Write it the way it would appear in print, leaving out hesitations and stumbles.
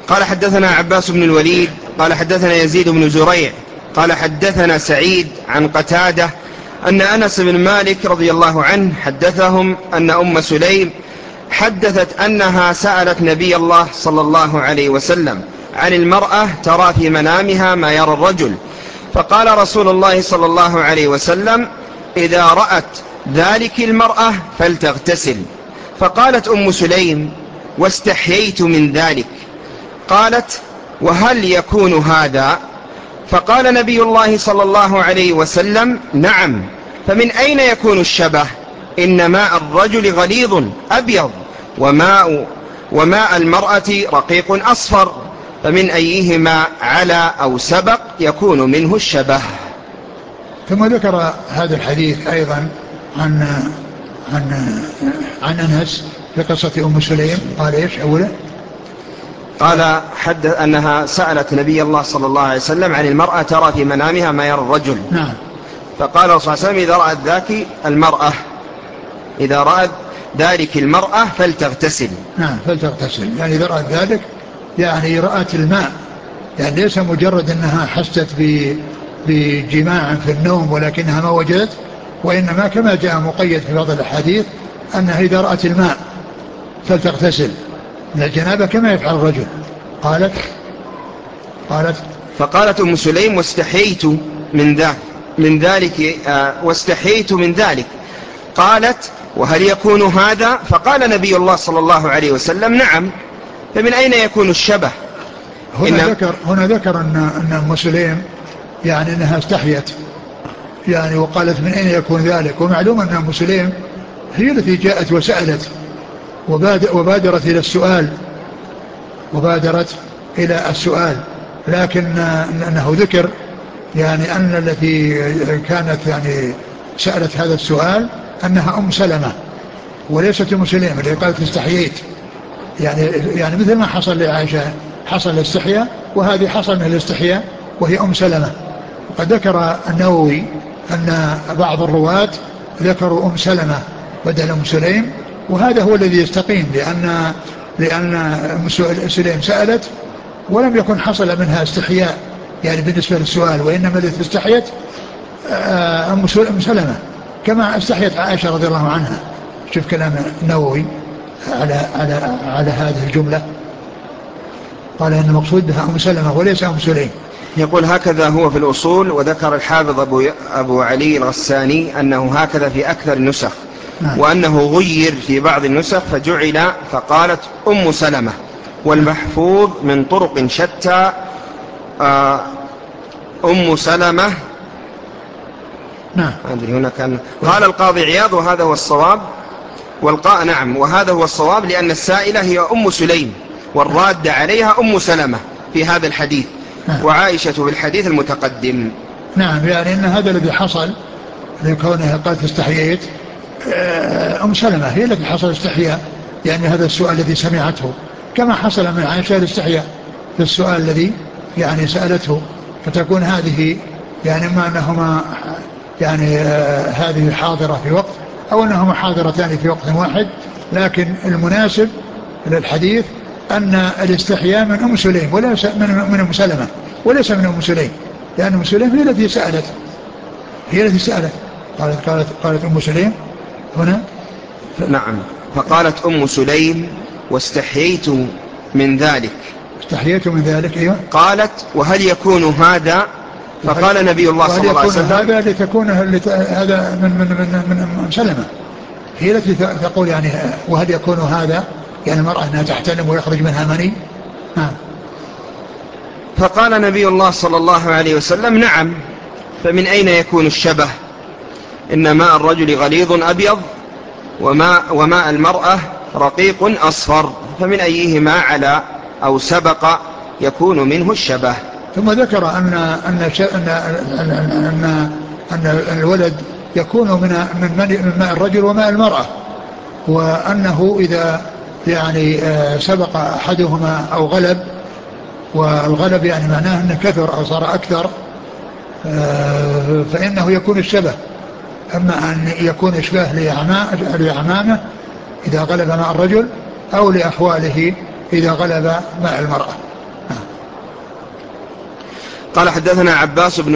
قال حدثنا عباس بن الوليد قال حدثنا يزيد بن زريع قال حدثنا سعيد عن قتادة أن أنس بن مالك رضي الله عنه حدثهم أن أم سليم حدثت أنها سألت نبي الله صلى الله عليه وسلم عن المرأة ترى في منامها ما يرى الرجل، فقال رسول الله صلى الله عليه وسلم: إذا رأت ذلك المرأة فلتغتسل. فقالت أم سليم: واستحييت من ذلك. قالت: وهل يكون هذا؟ فقال نبي الله صلى الله عليه وسلم: نعم، فمن أين يكون الشبه؟ إن ماء الرجل غليظ أبيض وماء المرأة رقيق أصفر، فمن أيهما على أو سبق يكون منه الشبه. ثم ذكر هذا الحديث أيضا عن أنس في قصة أم سليم. قال إيش أوله؟ قال حدث أنها سألت نبي الله صلى الله عليه وسلم عن المرأة ترى في منامها ما يرى الرجل. نعم. فقال صلى الله عليه وسلم: إذا رأت ذلك المرأة فلتغتسل. نعم، فلتغتسل، يعني إذا رأت ذلك يعني رأت الماء، يعني ليس مجرد أنها حست بجماع في النوم ولكنها ما وجدت، وإنما كما جاء مقيد في بعض الأحاديث أنها إذا رأت الماء فلتغتسل من الجنابة كما يفعل الرجل. قالت فقالت أم سليم: واستحييت من ذلك. قالت: وهل يكون هذا؟ فقال نبي الله صلى الله عليه وسلم: نعم، فمن أين يكون الشبه؟ هنا ذكر أن أم سليم يعني أنها استحيت، يعني وقالت من أين يكون ذلك. ومعلوم أن أم سليم هي التي جاءت وسألت وبادرت إلى السؤال، لكن أنه ذكر يعني أن التي كانت يعني سألت هذا السؤال أنها أم سلمة وليست أم سليم اللي قالت استحييت، يعني مثل ما حصل لعائشة حصل الاستحياء، وهذه حصل من الاستحياء وهي أم سلمة. وقد ذكر النووي أن بعض الرواة ذكروا أم سلمة بدل أم سليم، وهذا هو الذي يستقيم، لأن أم سليم سألت ولم يكن حصل منها استحياء يعني بالنسبة للسؤال، وإنما التي استحيت أم سلمة كما استحيت عائشة رضي الله عنها. شوف كلام النووي على هذه الجملة، قال إن المقصود بها أم سلمة وليس أم سليم. يقول: هكذا هو في الأصول. وذكر الحافظ أبو علي الغساني أنه هكذا في أكثر النسخ، وأنه غير في بعض النسخ فجعل فقالت أم سلمة، والمحفوظ من طرق شتى أم سلمة. نعم. هنا كان قال القاضي عياض وهذا هو الصواب، نعم، وهذا هو الصواب، لأن السائلة هي أم سليم والراد عليها أم سلمة في هذا الحديث. وعائشة في الحديث المتقدم. نعم، يعني أن هذا الذي حصل لكونها قالت استحييت أم سلمة هي التي حصل استحياء، يعني هذا السؤال الذي سمعته كما حصل من عائشة الاستحياء في السؤال الذي يعني سألته، فتكون هذه يعني ما أنهما يعني هذه حاضرة في وقت أو أنهما حاضرتان في وقت واحد، لكن المناسب للحديث أن الاستحياء من أم سليم وليس من أم سلمة وليس من أم سليم، لأن أم سليم هي التي سألت. قالت أم سليم هنا. نعم. فقالت أم سليم: واستحييت من ذلك. أيوة. قالت: وهل يكون هذا؟ فقال نبي الله صلى الله عليه وسلم: هذا لتكون هذا من سلمة، هي التي تقول يعني وهل يكون هذا يعني المرأة أنها تحتلم ويخرج منها مني. فقال نبي الله صلى الله عليه وسلم: نعم، فمن أين يكون الشبه؟ إن ماء الرجل غليظ أبيض وماء المرأة رقيق أصفر، فمن أيهما على أو سبق يكون منه الشبه. ثم ذكر أن الولد يكون من ماء الرجل وماء المرأة، وأنه إذا يعني سبق أحدهما أو غلب، والغلب يعني معناه أنه كثر أو صار أكثر، فإنه يكون الشبه، أما أن يكون إشباه لأعمامه إذا غلب ماء الرجل أو لأخواله إذا غلب ماء المرأة. قال حدثنا عباس بن